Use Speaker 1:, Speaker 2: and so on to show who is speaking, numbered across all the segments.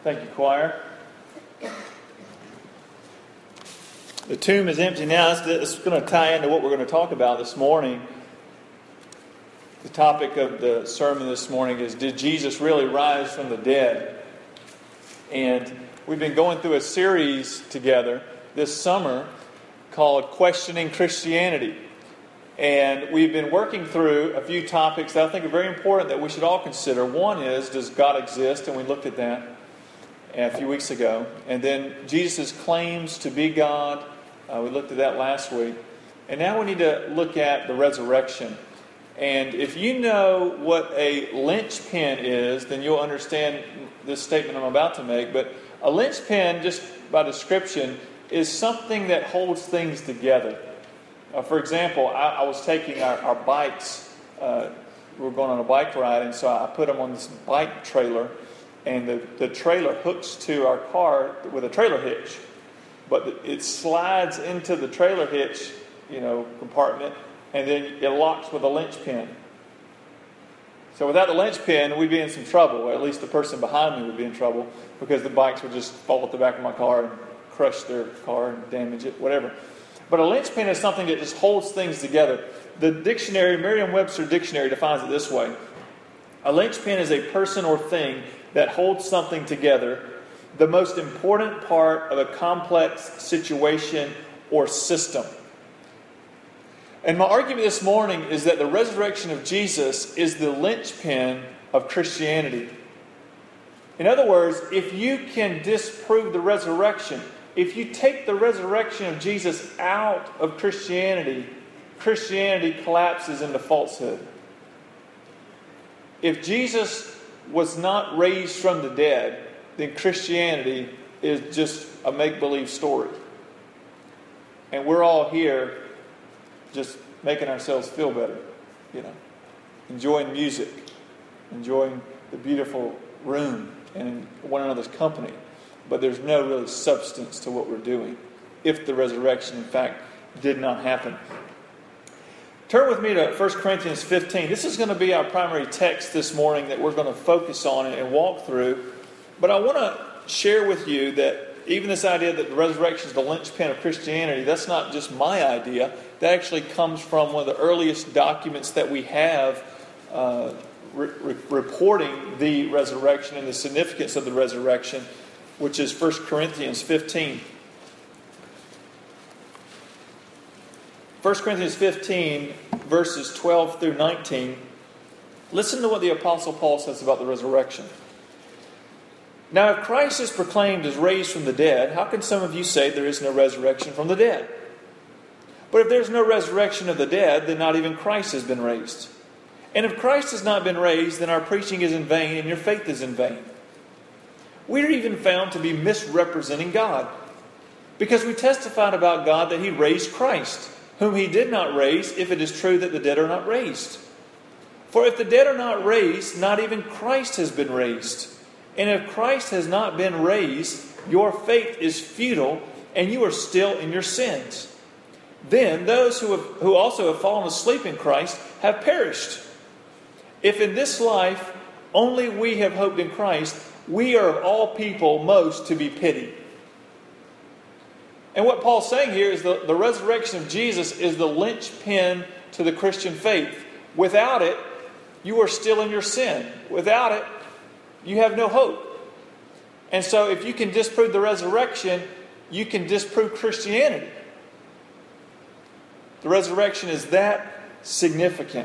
Speaker 1: Thank you, choir. The tomb is empty now. It's going to tie into what we're going to talk about this morning. The topic of the sermon this morning is, did Jesus really rise from the dead? And we've been going through a series together this summer called Questioning Christianity. And we've been working through a few topics that I think are very important that we should all consider. One is, does God exist? And we looked at that a few weeks ago. And then Jesus' claims to be God. We looked at that last week. And now we need to look at the resurrection. And if you know what a linchpin is, then you'll understand this statement I'm about to make. But a linchpin, just by description, is something that holds things together. For example, I was taking our bikes. We were going on a bike ride, and so I put them on this bike trailer. And the trailer hooks to our car with a trailer hitch. But it slides into the trailer hitch, compartment, and then it locks with a linchpin. So without the linchpin, we'd be in some trouble, or at least the person behind me would be in trouble, because the bikes would just fall at the back of my car and crush their car and damage it, whatever. But a linchpin is something that just holds things together. The dictionary, Merriam-Webster dictionary, defines it this way. A linchpin is a person or thing that holds something together, the most important part of a complex situation or system. And my argument this morning is that the resurrection of Jesus is the linchpin of Christianity. In other words, if you can disprove the resurrection, if you take the resurrection of Jesus out of Christianity, Christianity collapses into falsehood. If Jesus was not raised from the dead, then Christianity is just a make-believe story. And we're all here just making ourselves feel better, enjoying music, enjoying the beautiful room and one another's company. But there's no real substance to what we're doing if the resurrection, in fact, did not happen. Turn with me to 1 Corinthians 15. This is going to be our primary text this morning that we're going to focus on and walk through. But I want to share with you that even this idea that the resurrection is the linchpin of Christianity, that's not just my idea. That actually comes from one of the earliest documents that we have reporting the resurrection and the significance of the resurrection, which is 1 Corinthians 15. 1 Corinthians 15, verses 12 through 19. Listen to what the Apostle Paul says about the resurrection. Now, if Christ is proclaimed as raised from the dead, how can some of you say there is no resurrection from the dead? But if there's no resurrection of the dead, then not even Christ has been raised. And if Christ has not been raised, then our preaching is in vain and your faith is in vain. We are even found to be misrepresenting God, because we testified about God that He raised Christ, whom He did not raise, if it is true that the dead are not raised. For if the dead are not raised, not even Christ has been raised. And if Christ has not been raised, your faith is futile, and you are still in your sins. Then those who also have fallen asleep in Christ have perished. If in this life only we have hoped in Christ, we are of all people most to be pitied. And what Paul's saying here is the resurrection of Jesus is the linchpin to the Christian faith. Without it, you are still in your sin. Without it, you have no hope. And so if you can disprove the resurrection, you can disprove Christianity. The resurrection is that significant.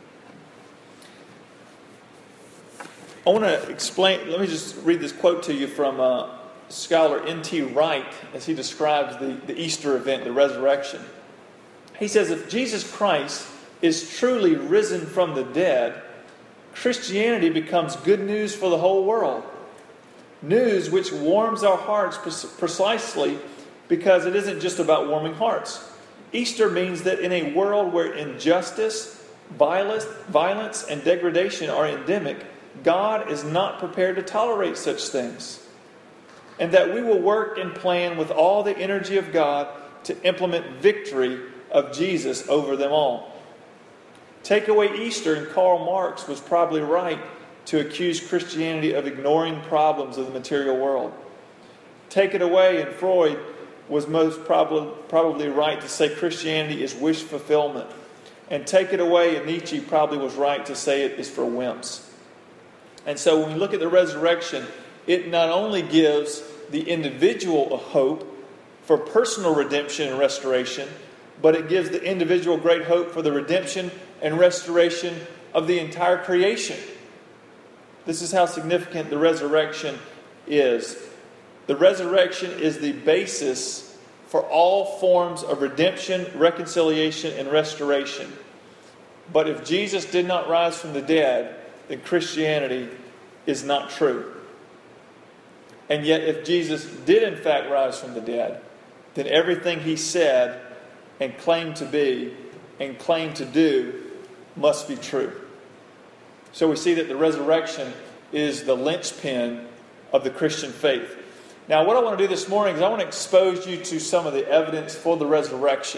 Speaker 1: I want to explain, let me just read this quote to you from scholar N.T. Wright as he describes the Easter event, the resurrection. He says, if Jesus Christ is truly risen from the dead, Christianity becomes good news for the whole world. News which warms our hearts precisely because it isn't just about warming hearts. Easter means that in a world where injustice, violence, and degradation are endemic, God is not prepared to tolerate such things. And that we will work and plan with all the energy of God to implement victory of Jesus over them all. Take away Easter, and Karl Marx was probably right to accuse Christianity of ignoring problems of the material world. Take it away, and Freud was most probably right to say Christianity is wish fulfillment. And take it away, and Nietzsche probably was right to say it is for wimps. And so when we look at the resurrection, it not only gives the individual a hope for personal redemption and restoration, but it gives the individual great hope for the redemption and restoration of the entire creation. This is how significant the resurrection is. The resurrection is the basis for all forms of redemption, reconciliation, and restoration. But if Jesus did not rise from the dead, then Christianity is not true. And yet, if Jesus did in fact rise from the dead, then everything he said and claimed to be and claimed to do must be true. So we see that the resurrection is the linchpin of the Christian faith. Now, what I want to do this morning is I want to expose you to some of the evidence for the resurrection.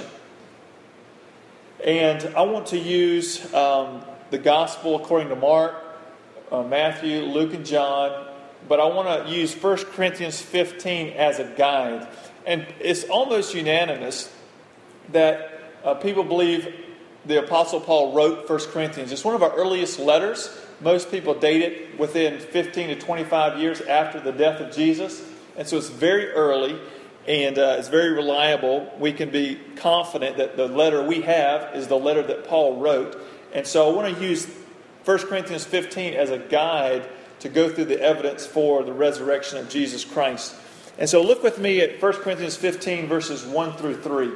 Speaker 1: And I want to use the gospel according to Mark, Matthew, Luke, and John. But I want to use 1 Corinthians 15 as a guide. And it's almost unanimous that people believe the Apostle Paul wrote 1 Corinthians. It's one of our earliest letters. Most people date it within 15 to 25 years after the death of Jesus. And so it's very early and it's very reliable. We can be confident that the letter we have is the letter that Paul wrote. And so I want to use 1 Corinthians 15 as a guide to go through the evidence for the resurrection of Jesus Christ. And so look with me at 1 Corinthians 15 verses 1 through 3.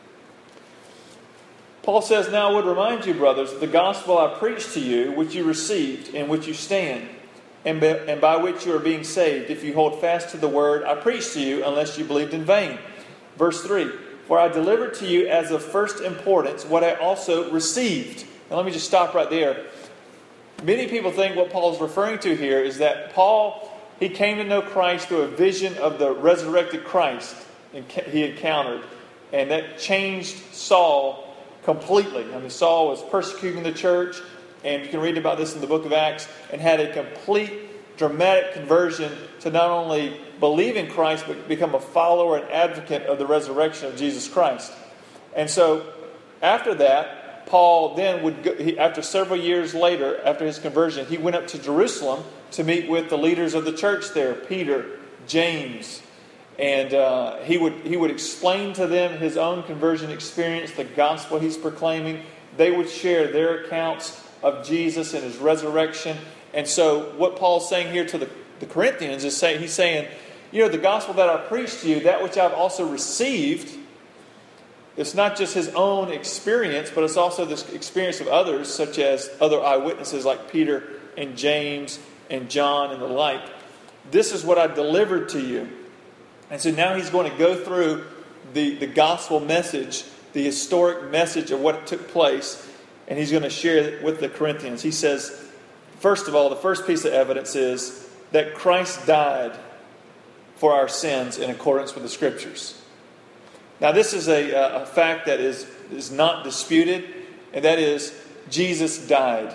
Speaker 1: Paul says, "Now I would remind you, brothers, of the gospel I preached to you, which you received, in which you stand, and by which you are being saved, if you hold fast to the word I preached to you, unless you believed in vain." Verse 3, "For I delivered to you as of first importance what I also received." Now let me just stop right there. Many people think what Paul is referring to here is that Paul, he came to know Christ through a vision of the resurrected Christ he encountered. And that changed Saul completely. I mean, Saul was persecuting the church, and you can read about this in the book of Acts, and had a complete, dramatic conversion to not only believe in Christ, but become a follower and advocate of the resurrection of Jesus Christ. And so, after that, Paul then would go, after several years later, after his conversion, he went up to Jerusalem to meet with the leaders of the church there, Peter, James, and he would explain to them his own conversion experience, the gospel he's proclaiming. They would share their accounts of Jesus and his resurrection. And so what Paul's saying here to the Corinthians is he's saying, you know, the gospel that I preached to you, that which I've also received, it's not just his own experience, but it's also the experience of others, such as other eyewitnesses like Peter and James and John and the like. This is what I delivered to you. And so now he's going to go through the gospel message, the historic message of what took place, and he's going to share it with the Corinthians. He says, first of all, the first piece of evidence is that Christ died for our sins in accordance with the Scriptures. Now this is a fact that is not disputed, and that is Jesus died.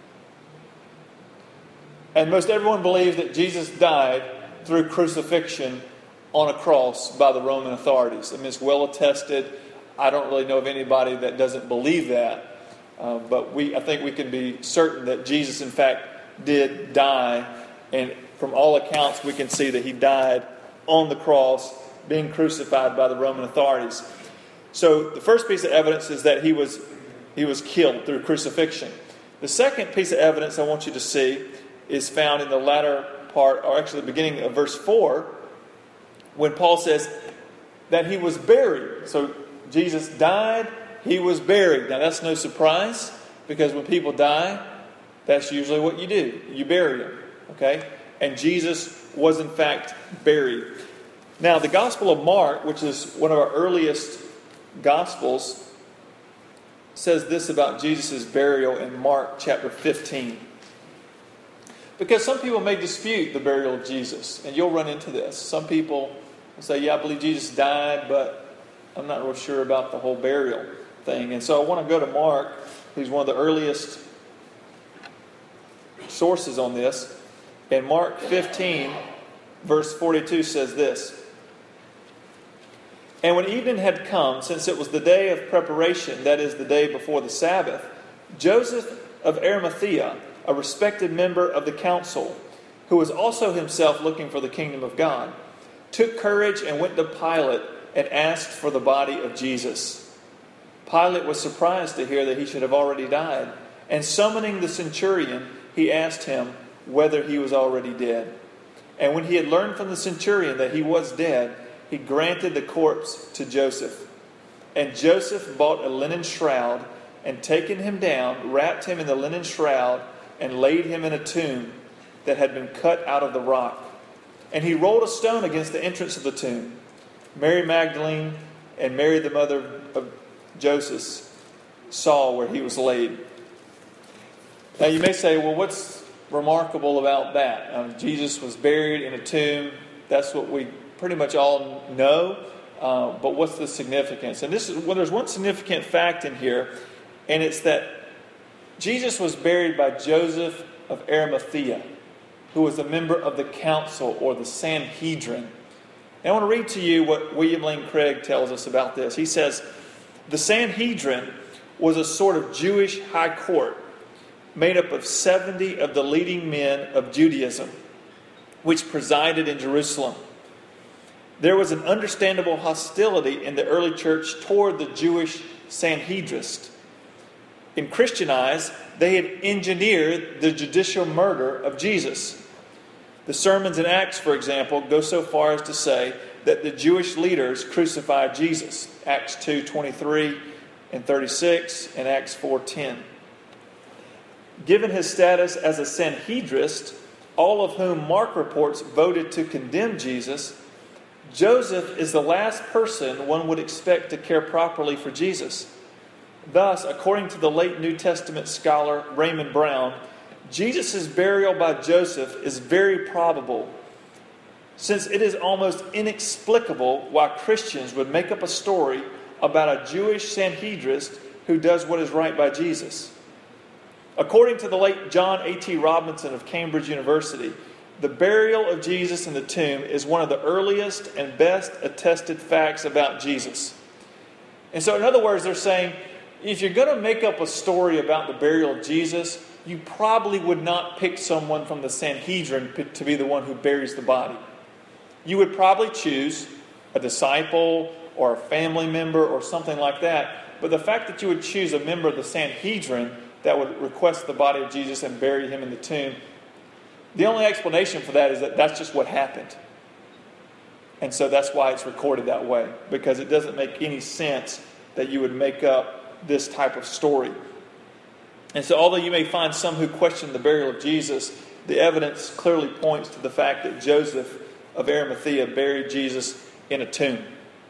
Speaker 1: And most everyone believes that Jesus died through crucifixion on a cross by the Roman authorities. I mean, it's well attested. I don't really know of anybody that doesn't believe that. But I think we can be certain that Jesus, in fact, did die. And from all accounts, we can see that he died on the cross, being crucified by the Roman authorities. So the first piece of evidence is that he was killed through crucifixion. The second piece of evidence I want you to see is found in the latter part, or actually the beginning of verse 4, when Paul says that he was buried. So Jesus died, he was buried. Now that's no surprise, because when people die, that's usually what you do. You bury them. Okay? And Jesus was in fact buried. Now the Gospel of Mark, which is one of our earliest Gospels, says this about Jesus' burial in Mark chapter 15. Because some people may dispute the burial of Jesus, and you'll run into this. Some people will say, yeah, I believe Jesus died, but I'm not real sure about the whole burial thing. And so I want to go to Mark, who's one of the earliest sources on this. And Mark 15, verse 42 says this. And when evening had come, since it was the day of preparation, that is, the day before the Sabbath, Joseph of Arimathea, a respected member of the council, who was also himself looking for the kingdom of God, took courage and went to Pilate and asked for the body of Jesus. Pilate was surprised to hear that he should have already died, and summoning the centurion, he asked him whether he was already dead. And when he had learned from the centurion that he was dead, he granted the corpse to Joseph. And Joseph bought a linen shroud, and taking him down, wrapped him in the linen shroud, and laid him in a tomb that had been cut out of the rock. And he rolled a stone against the entrance of the tomb. Mary Magdalene and Mary the mother of Joseph saw where he was laid. Now you may say, well, what's remarkable about that? Jesus was buried in a tomb. That's what we pretty much all know. But what's the significance? And there's one significant fact in here, and it's that Jesus was buried by Joseph of Arimathea, who was a member of the council or the Sanhedrin. And I want to read to you what William Lane Craig tells us about this. He says, the Sanhedrin was a sort of Jewish high court made up of 70 of the leading men of Judaism, which presided in Jerusalem. There was an understandable hostility in the early church toward the Jewish Sanhedrists. In Christian eyes, they had engineered the judicial murder of Jesus. The sermons in Acts, for example, go so far as to say that the Jewish leaders crucified Jesus. Acts 2:23 and 36 and Acts 4:10. Given his status as a Sanhedrist, all of whom Mark reports voted to condemn Jesus, Joseph is the last person one would expect to care properly for Jesus. Thus, according to the late New Testament scholar Raymond Brown, Jesus' burial by Joseph is very probable, since it is almost inexplicable why Christians would make up a story about a Jewish Sanhedrist who does what is right by Jesus. According to the late John A.T. Robinson of Cambridge University, the burial of Jesus in the tomb is one of the earliest and best attested facts about Jesus. And so, in other words, they're saying, if you're going to make up a story about the burial of Jesus, you probably would not pick someone from the Sanhedrin to be the one who buries the body. You would probably choose a disciple or a family member or something like that. But the fact that you would choose a member of the Sanhedrin that would request the body of Jesus and bury him in the tomb, the only explanation for that is that that's just what happened. And so that's why it's recorded that way, because it doesn't make any sense that you would make up this type of story. And so although you may find some who question the burial of Jesus, the evidence clearly points to the fact that Joseph of Arimathea buried Jesus in a tomb.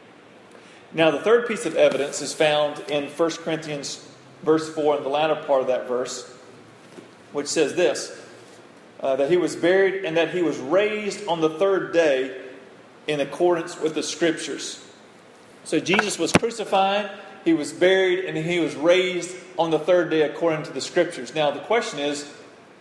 Speaker 1: Now the third piece of evidence is found in 1 Corinthians verse 4, in the latter part of that verse, which says this, that he was buried and that he was raised on the third day in accordance with the Scriptures. So Jesus was crucified, he was buried, and he was raised on the third day according to the Scriptures. Now the question is,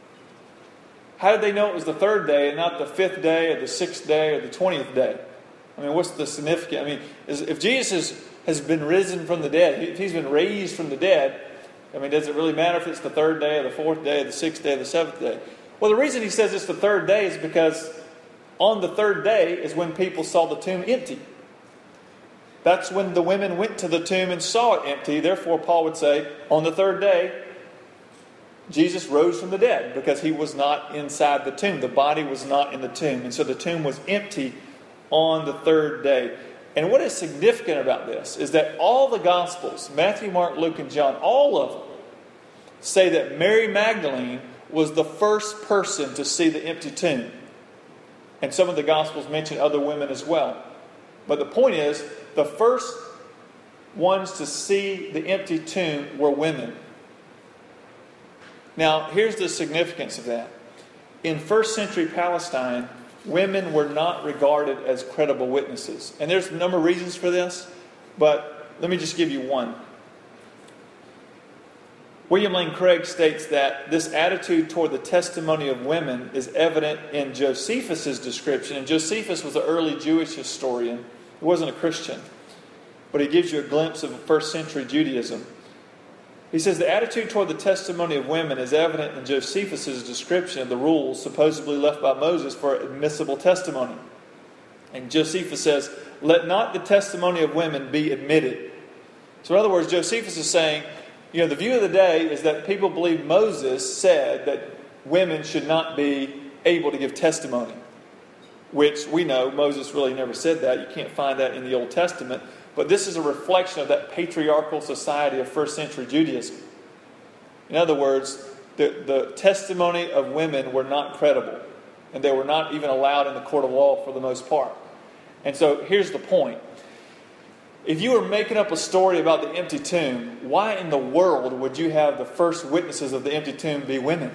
Speaker 1: how did they know it was the third day and not the fifth day or the sixth day or the 20th day? I mean, what's the significance? I mean, if Jesus has been risen from the dead, if he's been raised from the dead, I mean, does it really matter if it's the third day or the fourth day or the sixth day or the seventh day? Well, the reason he says it's the third day is because on the third day is when people saw the tomb empty. That's when the women went to the tomb and saw it empty. Therefore, Paul would say, on the third day, Jesus rose from the dead because he was not inside the tomb. The body was not in the tomb. And so the tomb was empty on the third day. And what is significant about this is that all the Gospels, Matthew, Mark, Luke, and John, all of them say that Mary Magdalene was the first person to see the empty tomb. And some of the Gospels mention other women as well. But the point is, the first ones to see the empty tomb were women. Now, here's the significance of that. In first century Palestine, women were not regarded as credible witnesses. And there's a number of reasons for this, but let me just give you one. William Lane Craig states that this attitude toward the testimony of women is evident in Josephus' description. And Josephus was an early Jewish historian. He wasn't a Christian. But he gives you a glimpse of first century Judaism. He says the attitude toward the testimony of women is evident in Josephus' description of the rules supposedly left by Moses for admissible testimony. And Josephus says, let not the testimony of women be admitted. So in other words, Josephus is saying, the view of the day is that people believe Moses said that women should not be able to give testimony. Which we know Moses really never said that. You can't find that in the Old Testament. But this is a reflection of that patriarchal society of first century Judaism. In other words, the testimony of women were not credible. And they were not even allowed in the court of law for the most part. And so here's the point. If you were making up a story about the empty tomb, why in the world would you have the first witnesses of the empty tomb be women?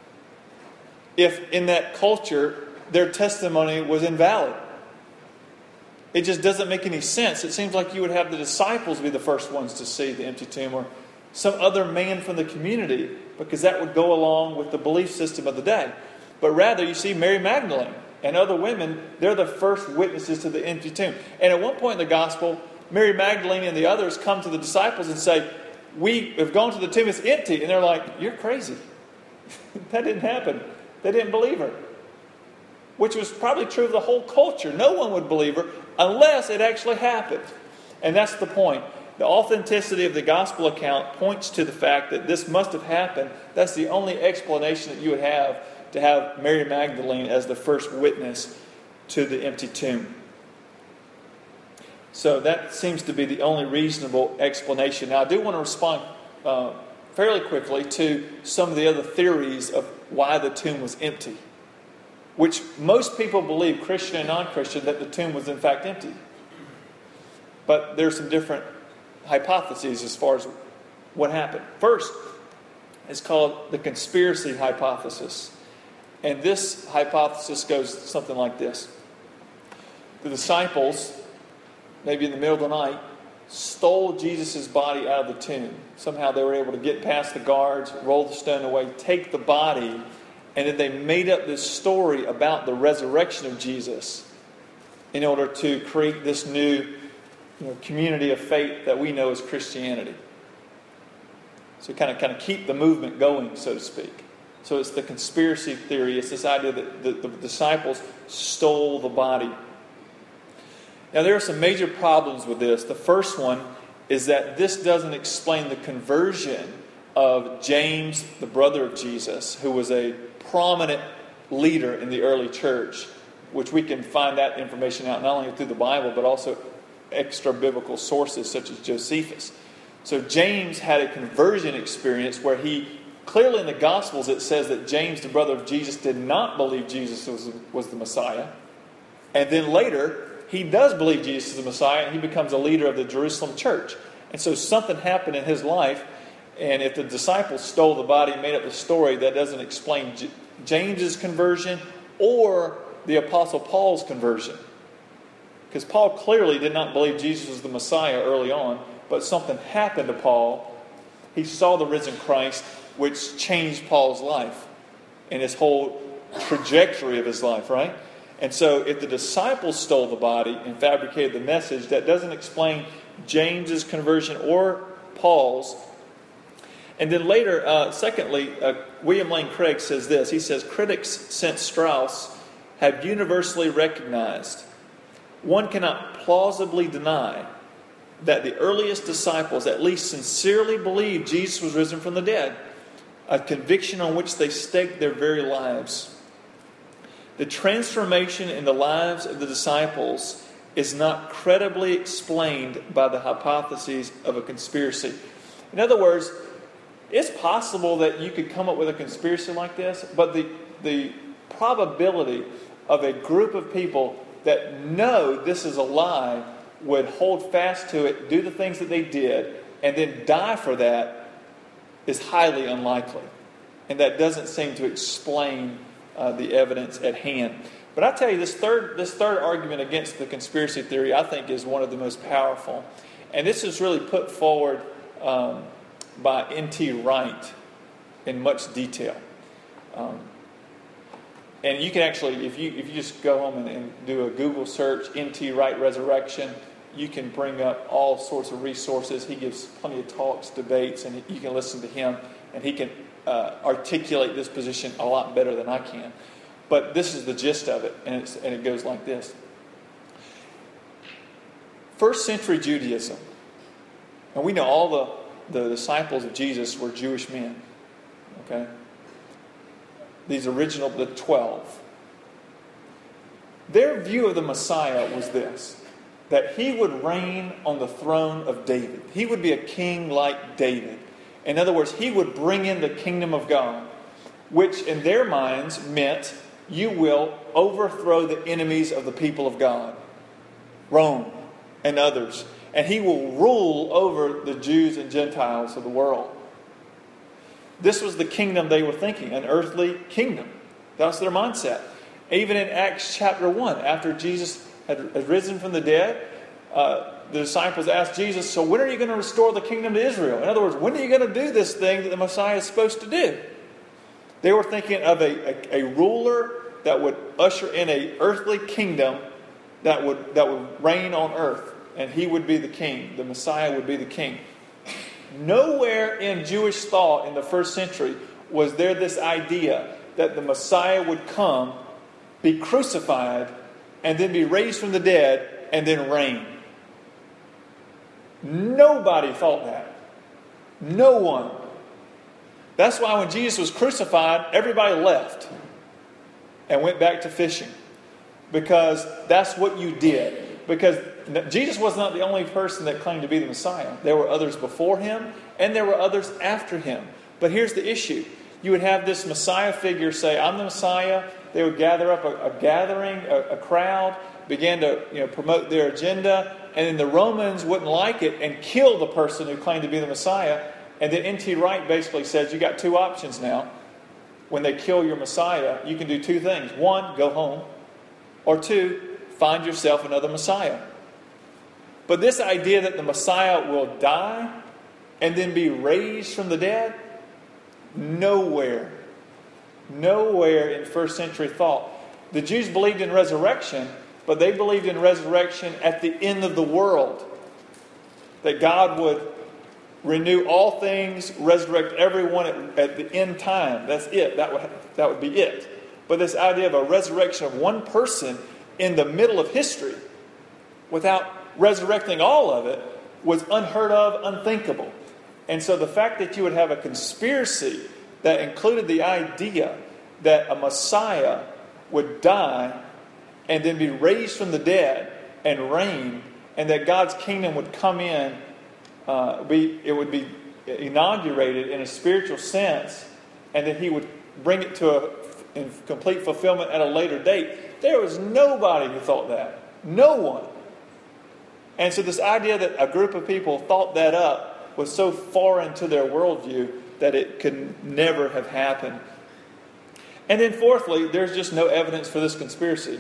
Speaker 1: If in that culture their testimony was invalid. It just doesn't make any sense. It seems like you would have the disciples be the first ones to see the empty tomb, or some other man from the community, because that would go along with the belief system of the day. But rather, you see Mary Magdalene and other women, they're the first witnesses to the empty tomb. And at one point in the gospel, Mary Magdalene and the others come to the disciples and say, we have gone to the tomb, it's empty. And they're like, you're crazy. That didn't happen. They didn't believe her. Which was probably true of the whole culture. No one would believe her unless it actually happened. And that's the point. The authenticity of the gospel account points to the fact that this must have happened. That's the only explanation that you would have to have Mary Magdalene as the first witness to the empty tomb. So that seems to be the only reasonable explanation. Now I do want to respond fairly quickly to some of the other theories of why the tomb was empty. Which most people believe, Christian and non-Christian, that the tomb was in fact empty. But there are some different hypotheses as far as what happened. First, it's called the conspiracy hypothesis. And this hypothesis goes something like this. The disciples, maybe in the middle of the night, stole Jesus' body out of the tomb. Somehow they were able to get past the guards, roll the stone away, take the body, and then they made up this story about the resurrection of Jesus in order to create this new community of faith that we know as Christianity. So kind of keep the movement going, so to speak. So it's the conspiracy theory. It's this idea that the disciples stole the body. Now there are some major problems with this. The first one is that this doesn't explain the conversion of James, the brother of Jesus, who was a prominent leader in the early church, which we can find that information out not only through the Bible, but also extra biblical sources such as Josephus. So James had a conversion experience where he, clearly in the Gospels it says that James, the brother of Jesus, did not believe Jesus was the Messiah. And then later, he does believe Jesus is the Messiah, and he becomes a leader of the Jerusalem church. And so something happened in his life. And if the disciples stole the body and made up the story, that doesn't explain James's conversion or the Apostle Paul's conversion. Because Paul clearly did not believe Jesus was the Messiah early on, but something happened to Paul. He saw the risen Christ, which changed Paul's life and his whole trajectory of his life, right? And so if the disciples stole the body and fabricated the message, that doesn't explain James's conversion or Paul's. And then later, secondly, William Lane Craig says this. He says, critics since Strauss have universally recognized, one cannot plausibly deny that the earliest disciples at least sincerely believed Jesus was risen from the dead, a conviction on which they staked their very lives. The transformation in the lives of the disciples is not credibly explained by the hypotheses of a conspiracy. In other words, it's possible that you could come up with a conspiracy like this, but the probability of a group of people that know this is a lie would hold fast to it, do the things that they did, and then die for that is highly unlikely. And that doesn't seem to explain the evidence at hand. But I tell you, this third argument against the conspiracy theory, I think, is one of the most powerful. And this is really put forward by N.T. Wright in much detail. And you can actually, if you just go home and do a Google search, N.T. Wright Resurrection, you can bring up all sorts of resources. He gives plenty of talks, debates, and you can listen to him, and he can articulate this position a lot better than I can. But this is the gist of it, and it goes like this. First century Judaism, and we know all the disciples of Jesus were Jewish men. Okay? These original, the 12. Their view of the Messiah was this, that he would reign on the throne of David. He would be a king like David. In other words, he would bring in the kingdom of God, which in their minds meant you will overthrow the enemies of the people of God, Rome and others, and he will rule over the Jews and Gentiles of the world. This was the kingdom they were thinking, an earthly kingdom. That's their mindset. Even in Acts chapter 1, after Jesus had risen from the dead, the disciples asked Jesus, so when are you going to restore the kingdom to Israel? In other words, when are you going to do this thing that the Messiah is supposed to do? They were thinking of a ruler that would usher in an earthly kingdom that would reign on earth. And he would be the king. The Messiah would be the king. Nowhere in Jewish thought in the first century was there this idea that the Messiah would come, be crucified, and then be raised from the dead, and then reign. Nobody thought that. No one. That's why when Jesus was crucified, everybody left and went back to fishing. Because that's what you did. Because Jesus was not the only person that claimed to be the Messiah. There were others before him, and there were others after him. But here's the issue. You would have this Messiah figure say, I'm the Messiah. They would gather up a crowd, begin to promote their agenda, and then the Romans wouldn't like it and kill the person who claimed to be the Messiah. And then N.T. Wright basically says, you got two options now. When they kill your Messiah, you can do two things. One, go home. Or two, find yourself another Messiah. But this idea that the Messiah will die and then be raised from the dead, nowhere in first century thought. The Jews believed in resurrection, but they believed in resurrection at the end of the world. That God would renew all things, resurrect everyone at the end time. That's it. That would be it. But this idea of a resurrection of one person in the middle of history without resurrecting all of it was unheard of, unthinkable. And so the fact that you would have a conspiracy that included the idea that a Messiah would die and then be raised from the dead and reign, and that God's kingdom would come in, it would be inaugurated in a spiritual sense, and that he would bring it to in complete fulfillment at a later date. There was nobody who thought that. No one. And so this idea that a group of people thought that up was so foreign to their worldview that it could never have happened. And then fourthly, there's just no evidence for this conspiracy.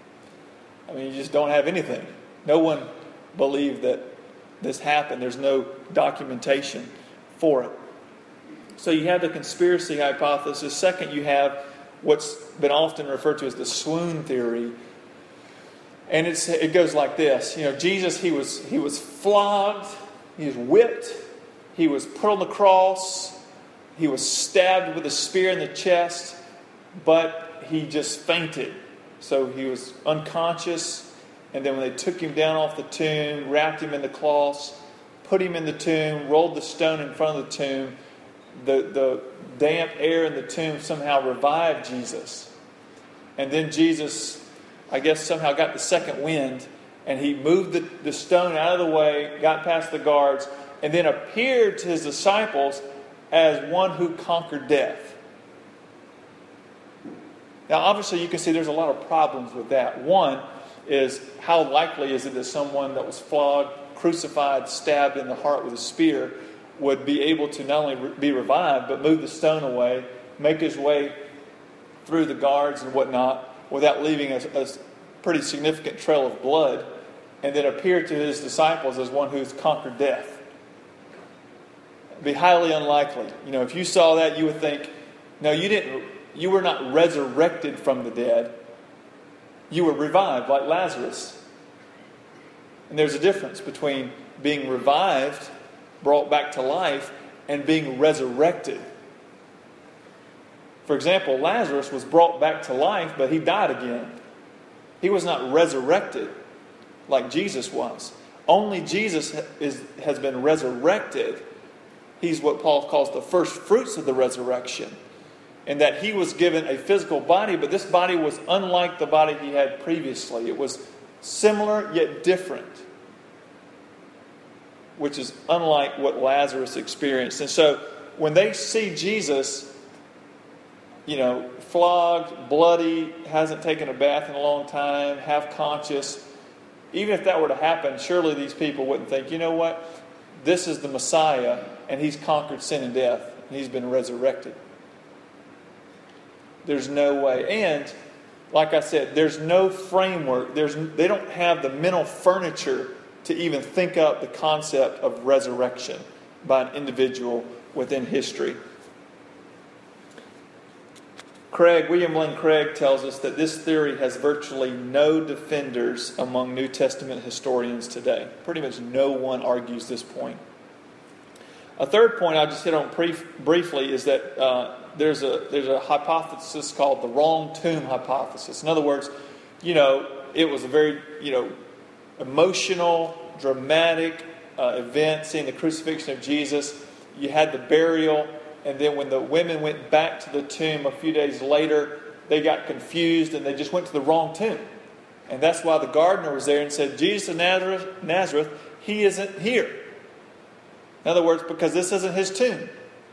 Speaker 1: I mean, you just don't have anything. No one believed that this happened. There's no documentation for it. So you have the conspiracy hypothesis. Second, you have what's been often referred to as the swoon theory. And it goes like this. Jesus, he was flogged, he was whipped, he was put on the cross, he was stabbed with a spear in the chest, but he just fainted. So he was unconscious, and then when they took him down off the tomb, wrapped him in the cloths, put him in the tomb, rolled the stone in front of the tomb, the damp air in the tomb somehow revived Jesus. And then Jesus, I guess, somehow got the second wind, and he moved the stone out of the way, got past the guards, and then appeared to his disciples as one who conquered death. Now, obviously, you can see there's a lot of problems with that. One is, how likely is it that someone that was flogged, crucified, stabbed in the heart with a spear would be able to not only be revived, but move the stone away, make his way through the guards and whatnot, without leaving a pretty significant trail of blood, and then appear to his disciples as one who's conquered death? be highly unlikely. If you saw that, you would think, no, you didn't. You were not resurrected from the dead. You were revived like Lazarus. And there's a difference between being revived, brought back to life, and being resurrected. For example, Lazarus was brought back to life, but he died again. He was not resurrected like Jesus was. Only Jesus has been resurrected. He's what Paul calls the first fruits of the resurrection. And that he was given a physical body, but this body was unlike the body he had previously. It was similar yet different, which is unlike what Lazarus experienced. And so when they see Jesus, flogged, bloody, hasn't taken a bath in a long time, half conscious, even if that were to happen, surely these people wouldn't think, you know what? This is the Messiah, and he's conquered sin and death, and he's been resurrected. There's no way. And, like I said, there's no framework. They don't have the mental furniture to even think up the concept of resurrection by an individual within history. William Lane Craig tells us that this theory has virtually no defenders among New Testament historians today. Pretty much no one argues this point. A third point I'll just hit on briefly is that there's a hypothesis called the wrong tomb hypothesis. In other words, it was a very, emotional, dramatic event, seeing the crucifixion of Jesus. You had the burial, and then when the women went back to the tomb a few days later, they got confused and they just went to the wrong tomb. And that's why the gardener was there and said, Jesus of Nazareth, he isn't here. In other words, because this isn't his tomb.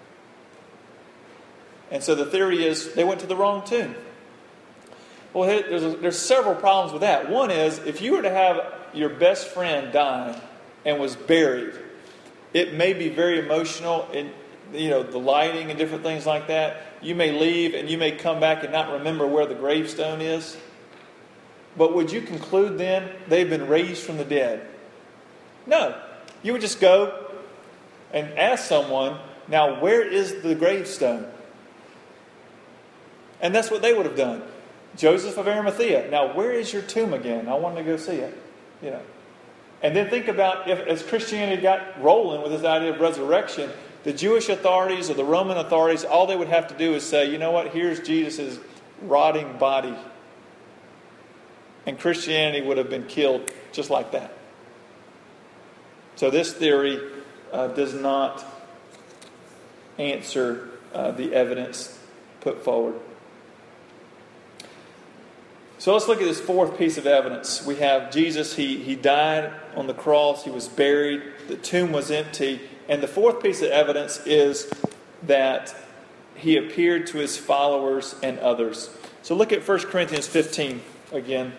Speaker 1: And so the theory is they went to the wrong tomb. Well, there's several problems with that. One is, if you were to have your best friend die and was buried, it may be very emotional, and the lighting and different things like that. You may leave and you may come back and not remember where the gravestone is. But would you conclude then they've been raised from the dead? No. You would just go and ask someone, now where is the gravestone? And that's what they would have done. Joseph of Arimathea, now where is your tomb again? I want to go see it. And then think about if, as Christianity got rolling with this idea of resurrection, the Jewish authorities or the Roman authorities, all they would have to do is say, you know what, here's Jesus' rotting body. And Christianity would have been killed just like that. So this theory does not answer the evidence put forward. So let's look at this fourth piece of evidence. We have Jesus, he died on the cross, he was buried, the tomb was empty. And the fourth piece of evidence is that he appeared to his followers and others. So look at 1 Corinthians 15 again.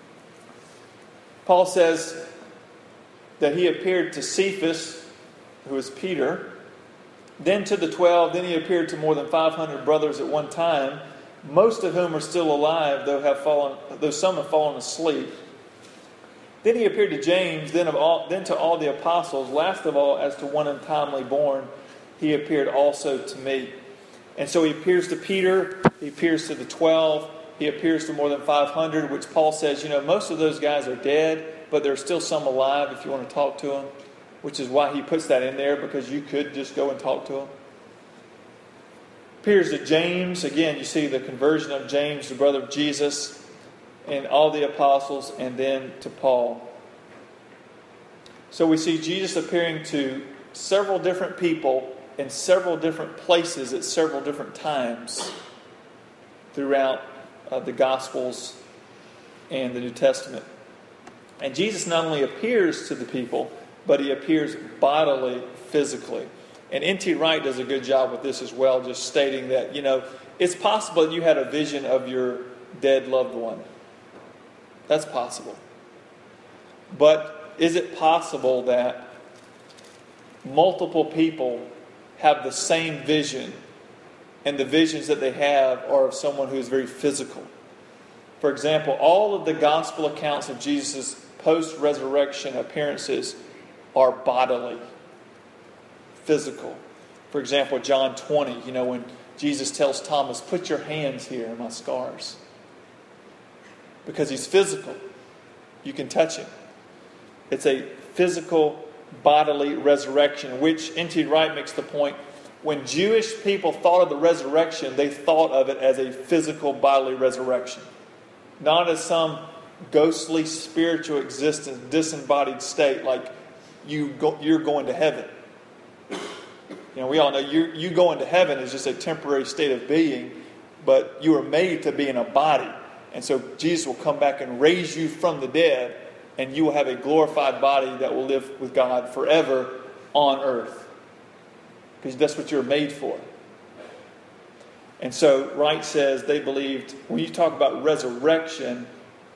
Speaker 1: Paul says that he appeared to Cephas, who was Peter, then to the 12, then he appeared to more than 500 brothers at one time, most of whom are still alive, though some have fallen asleep. Then he appeared to James, then to all the apostles. Last of all, as to one untimely born, he appeared also to me. And so he appears to Peter, he appears to the 12, he appears to more than 500, which Paul says, most of those guys are dead, but there's still some alive if you want to talk to them, which is why he puts that in there, because you could just go and talk to them. Appears to James, again, you see the conversion of James, the brother of Jesus, and all the apostles, and then to Paul. So we see Jesus appearing to several different people in several different places at several different times throughout the Gospels and the New Testament. And Jesus not only appears to the people, but he appears bodily, physically. And N.T. Wright does a good job with this as well, just stating that, it's possible that you had a vision of your dead loved one. That's possible. But is it possible that multiple people have the same vision, and the visions that they have are of someone who is very physical? For example, all of the gospel accounts of Jesus' post-resurrection appearances are bodily, physical. For example, John 20, when Jesus tells Thomas, put your hands here in my scars. Because he's physical. You can touch him. It's a physical bodily resurrection, which N.T. Wright makes the point, when Jewish people thought of the resurrection, they thought of it as a physical bodily resurrection. Not as some ghostly spiritual existence, disembodied state like you're going to heaven. We all know you going to heaven is just a temporary state of being, but you are made to be in a body. And so Jesus will come back and raise you from the dead, and you will have a glorified body that will live with God forever on earth. Because that's what you're made for. And so Wright says they believed, when you talk about resurrection,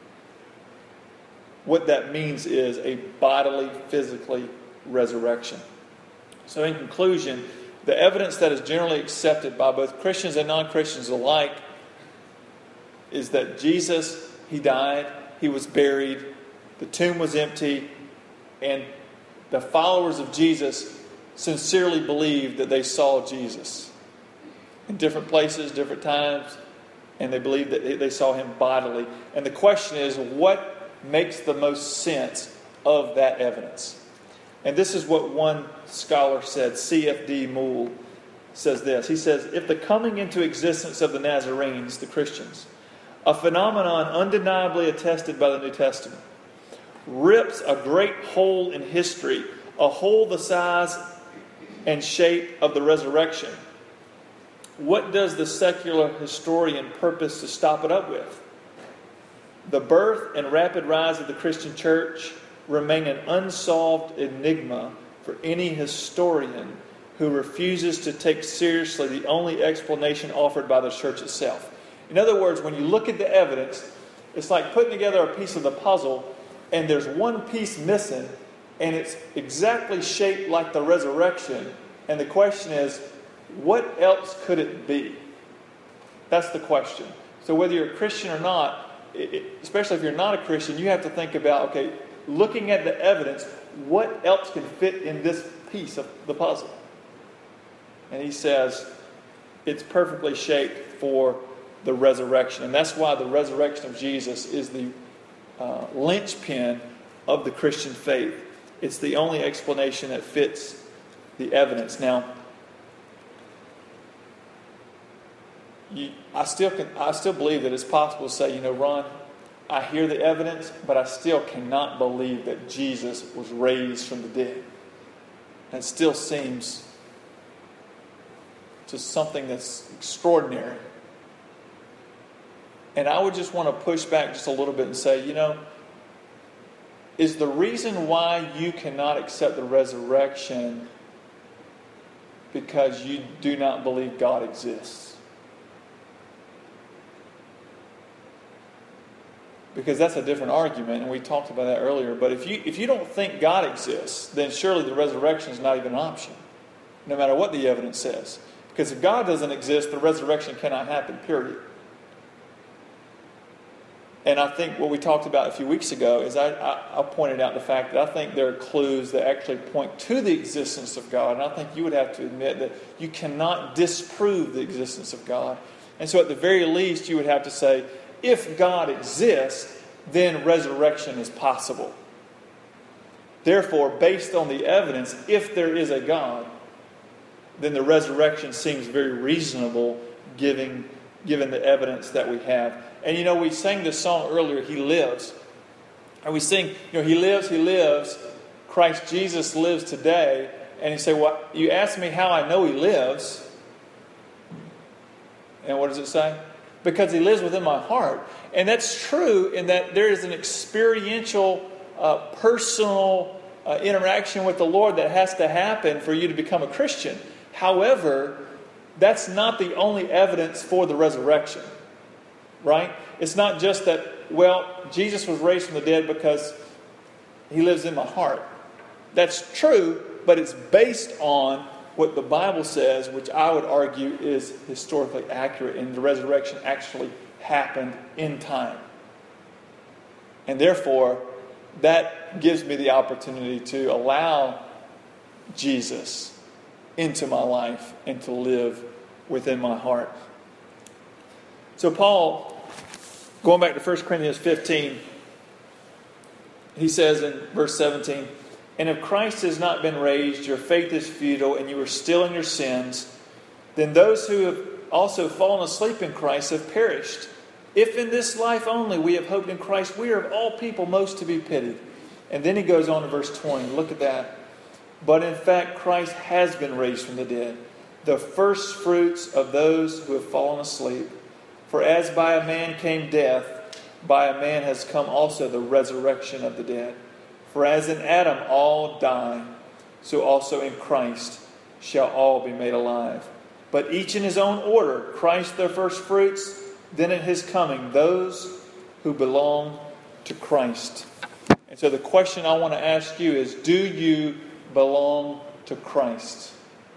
Speaker 1: what that means is a bodily, physically resurrection. So in conclusion, the evidence that is generally accepted by both Christians and non-Christians alike is that Jesus, He died, He was buried, the tomb was empty, and the followers of Jesus sincerely believed that they saw Jesus in different places, different times, and they believed that they saw Him bodily. And the question is, what makes the most sense of that evidence? And this is what one scholar said, C.F.D. Moule says this. He says, if the coming into existence of the Nazarenes, the Christians, a phenomenon undeniably attested by the New Testament, rips a great hole in history, a hole the size and shape of the resurrection, what does the secular historian purpose to stop it up with? The birth and rapid rise of the Christian church remain an unsolved enigma for any historian who refuses to take seriously the only explanation offered by the church itself. In other words, when you look at the evidence, it's like putting together a piece of the puzzle and there's one piece missing and it's exactly shaped like the resurrection. And the question is, what else could it be? That's the question. So whether you're a Christian or not, especially if you're not a Christian, you have to think about, okay, looking at the evidence, what else can fit in this piece of the puzzle? And he says it's perfectly shaped for the resurrection. And that's why the resurrection of Jesus is the linchpin of the Christian faith. It's the only explanation that fits the evidence. Now, I still believe that it's possible to say, Ron, I hear the evidence, but I still cannot believe that Jesus was raised from the dead. And it still seems just something that's extraordinary. And I would just want to push back just a little bit and say, is the reason why you cannot accept the resurrection because you do not believe God exists? Because that's a different argument, and we talked about that earlier. But if you don't think God exists, then surely the resurrection is not even an option, no matter what the evidence says. Because if God doesn't exist, the resurrection cannot happen, period. And I think what we talked about a few weeks ago is I pointed out the fact that I think there are clues that actually point to the existence of God. And I think you would have to admit that you cannot disprove the existence of God. And so at the very least, you would have to say, if God exists, then resurrection is possible. Therefore, based on the evidence, if there is a God, then the resurrection seems very reasonable given the evidence that we have. And we sang this song earlier, He lives. And we sing, He lives. Christ Jesus lives today. And you say, well, you ask me how I know He lives. And what does it say? Because He lives within my heart. And that's true in that there is an experiential, personal interaction with the Lord that has to happen for you to become a Christian. However, that's not the only evidence for the resurrection. Right? It's not just that, Jesus was raised from the dead because He lives in my heart. That's true, but it's based on what the Bible says, which I would argue is historically accurate, and the resurrection actually happened in time. And therefore, that gives me the opportunity to allow Jesus into my life and to live within my heart. So Paul, going back to 1 Corinthians 15, he says in verse 17, "And if Christ has not been raised, your faith is futile, and you are still in your sins. Then those who have also fallen asleep in Christ have perished. If in this life only we have hoped in Christ, we are of all people most to be pitied." And then he goes on to verse 20. Look at that. "But in fact, Christ has been raised from the dead, the first fruits of those who have fallen asleep. For as by a man came death, by a man has come also the resurrection of the dead. For as in Adam all die, so also in Christ shall all be made alive. But each in his own order, Christ the first fruits, then at his coming, those who belong to Christ." And so the question I want to ask you is, do you belong to Christ?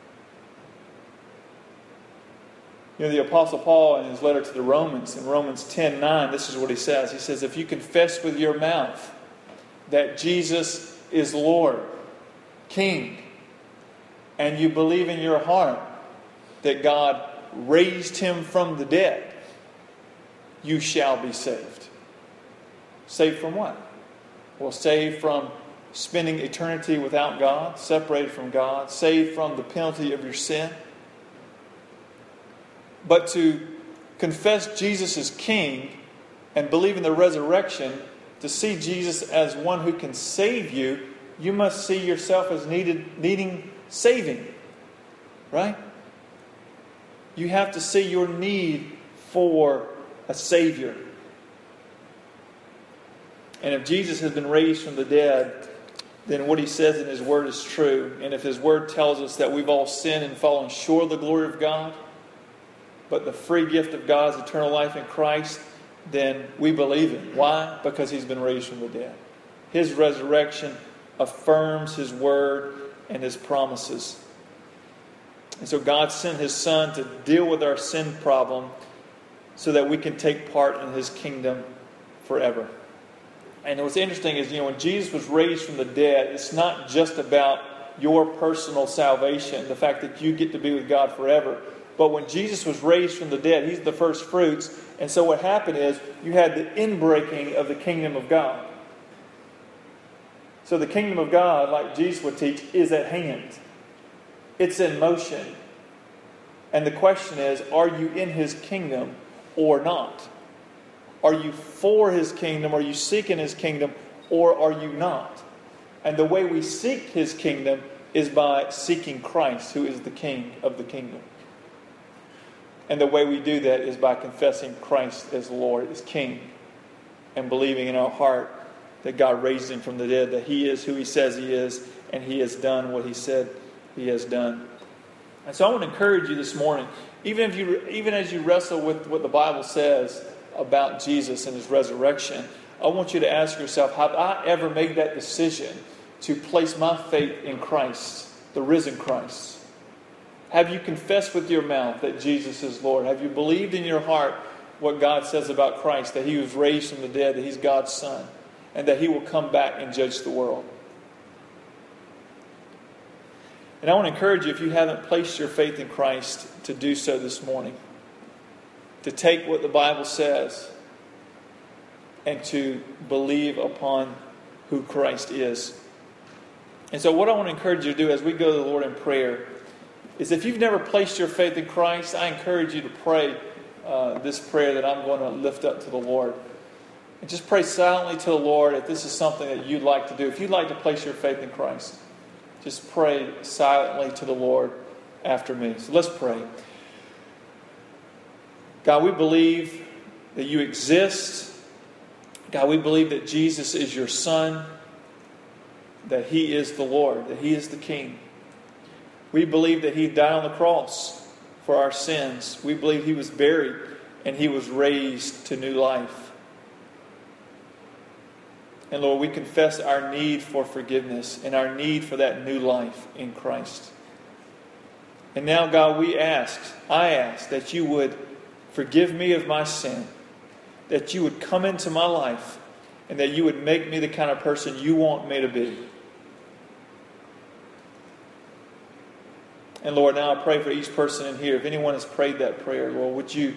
Speaker 1: You know, the Apostle Paul in his letter to the Romans, in Romans 10:9, this is what he says. He says, "If you confess with your mouth that Jesus is Lord, King, and you believe in your heart that God raised him from the dead, you shall be saved." Saved from what? Well, saved from spending eternity without God, separated from God, saved from the penalty of your sin. But to confess Jesus as King and believe in the resurrection, to see Jesus as one who can save you, you must see yourself as needing saving. Right? You have to see your need for a Savior. And if Jesus has been raised from the dead, then what he says in his word is true. And if his word tells us that we've all sinned and fallen short of the glory of God, but the free gift of God is eternal life in Christ, then we believe it. Why? Because he's been raised from the dead. His resurrection affirms his word and his promises. And so God sent his Son to deal with our sin problem so that we can take part in his kingdom forever. And what's interesting is, when Jesus was raised from the dead, it's not just about your personal salvation, the fact that you get to be with God forever. But when Jesus was raised from the dead, he's the first fruits. And so what happened is you had the inbreaking of the kingdom of God. So the kingdom of God, like Jesus would teach, is at hand. It's in motion. And the question is, are you in his kingdom or not? Are you for his kingdom? Are you seeking his kingdom? Or are you not? And the way we seek his kingdom is by seeking Christ, who is the King of the kingdom. And the way we do that is by confessing Christ as Lord, as King, and believing in our heart that God raised him from the dead, that he is who he says he is, and he has done what he said he has done. And so I want to encourage you this morning, even as you wrestle with what the Bible says about Jesus and his resurrection, I want you to ask yourself, have I ever made that decision to place my faith in Christ, the risen Christ? Have you confessed with your mouth that Jesus is Lord? Have you believed in your heart what God says about Christ, that he was raised from the dead, that he's God's Son, and that he will come back and judge the world? And I want to encourage you, if you haven't placed your faith in Christ, to do so this morning. To take what the Bible says and to believe upon who Christ is. And so what I want to encourage you to do as we go to the Lord in prayer is, if you've never placed your faith in Christ, I encourage you to pray this prayer that I'm going to lift up to the Lord. And just pray silently to the Lord if this is something that you'd like to do. If you'd like to place your faith in Christ, just pray silently to the Lord after me. So let's pray. God, we believe that you exist. God, we believe that Jesus is your Son, that he is the Lord, that he is the King. We believe that he died on the cross for our sins. We believe he was buried and he was raised to new life. And Lord, we confess our need for forgiveness and our need for that new life in Christ. And now, God, I ask that you would forgive me of my sin, that you would come into my life, and that you would make me the kind of person you want me to be. And Lord, now I pray for each person in here. If anyone has prayed that prayer, Lord, would you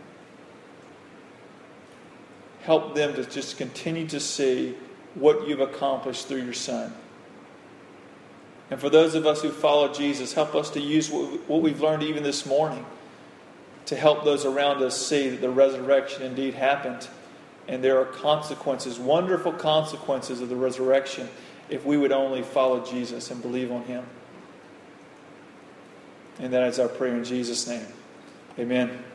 Speaker 1: help them to just continue to see what you've accomplished through your Son. And for those of us who follow Jesus, help us to use what we've learned even this morning to help those around us see that the resurrection indeed happened. And there are consequences, wonderful consequences of the resurrection, if we would only follow Jesus and believe on Him. And that is our prayer in Jesus' name. Amen.